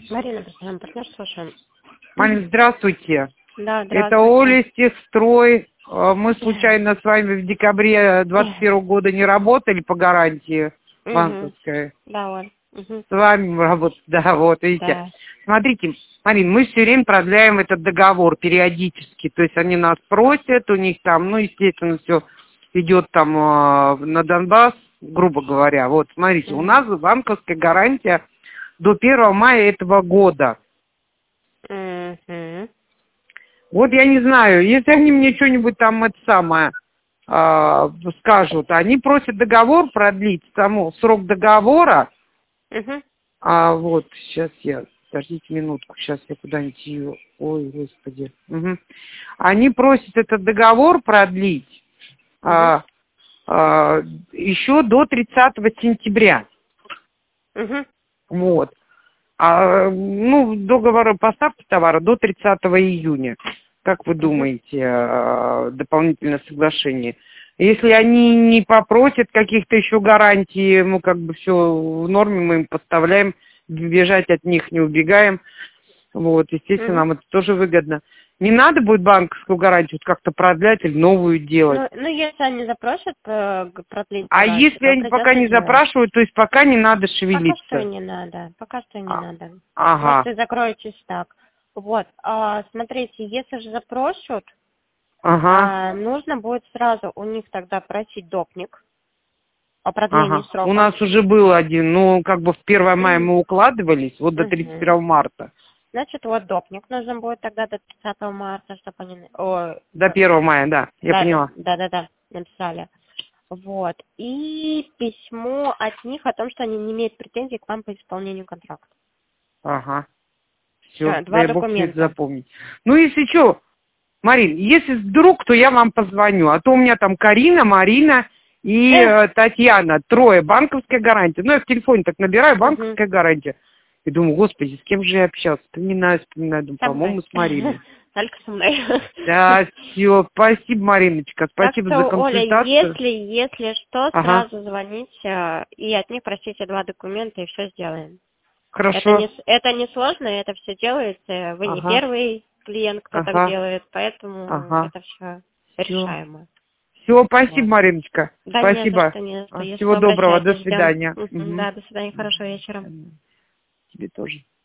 Марина, постоянно партнер, слушаем. Марина, здравствуйте. Да, здравствуйте. Это Оля, Стехстрой. Мы случайно с вами в декабре 2021 года не работали по гарантии банковской. Да, Оль. Угу. С вами мы работаем. Да, вот, видите. Да. Смотрите, Марин, мы все время продляем этот договор периодически. То есть они нас просят, у них там, ну, естественно, все идет там на Донбасс, грубо говоря. Вот, смотрите, у нас банковская гарантия до 1 мая этого года. Вот я не знаю, если они мне что-нибудь там это самое скажут, они просят договор продлить, тому срок договора. Вот, сейчас я, подождите минутку, сейчас я куда-нибудь ее, ой, господи. Они просят этот договор продлить еще до 30 сентября. Вот. Ну, договор поставки товара до 30 июня. Как вы думаете, дополнительное соглашение? Если они не попросят каких-то еще гарантий, ну, как бы все в норме, мы им поставляем, бежать от них не убегаем. Вот, естественно, нам это тоже выгодно. Не надо будет банковскую гарантию как-то продлять или новую делать? Ну, если они запросят продлить А гарантию, если они пока не делать. запрашивают, то есть пока не надо шевелиться? Пока что не надо, пока что не надо. Ага. Просто закройтесь так. Вот, смотрите, если же запросят, нужно будет сразу у них тогда просить допник о продлении срока. У нас уже был один, ну, как бы в 1 мая мы укладывались, вот до 31 марта. Значит, вот допник нужно будет тогда до 30 марта, чтобы они... До 1 мая, да, я поняла. Да, написали. Вот. И письмо от них о том, что они не имеют претензий к вам по исполнению контракта. Ага. Все, Два дай бог все это документа. запомнить. Ну, если что, Марин, если вдруг, то я вам позвоню. А то у меня там Карина, Марина и Татьяна. 3, банковская гарантия. Ну, я в телефоне так набираю, банковская гарантия. И думаю, господи, с кем же я общался? Вспоминаю, думаю, по-моему, с Мариной. Только со мной. Да, все, спасибо, Мариночка, спасибо так что, за консультацию. Оля, если что, сразу звоните и от них просите 2 документа, и все сделаем. Хорошо. Это не сложно, это все делается. Вы не первый клиент, кто так делает, поэтому это все решаемо. Все, спасибо, Мариночка. Да, спасибо. Не за что. Всего доброго, до свидания. Да, до свидания, хорошего вечера. Тебе тоже.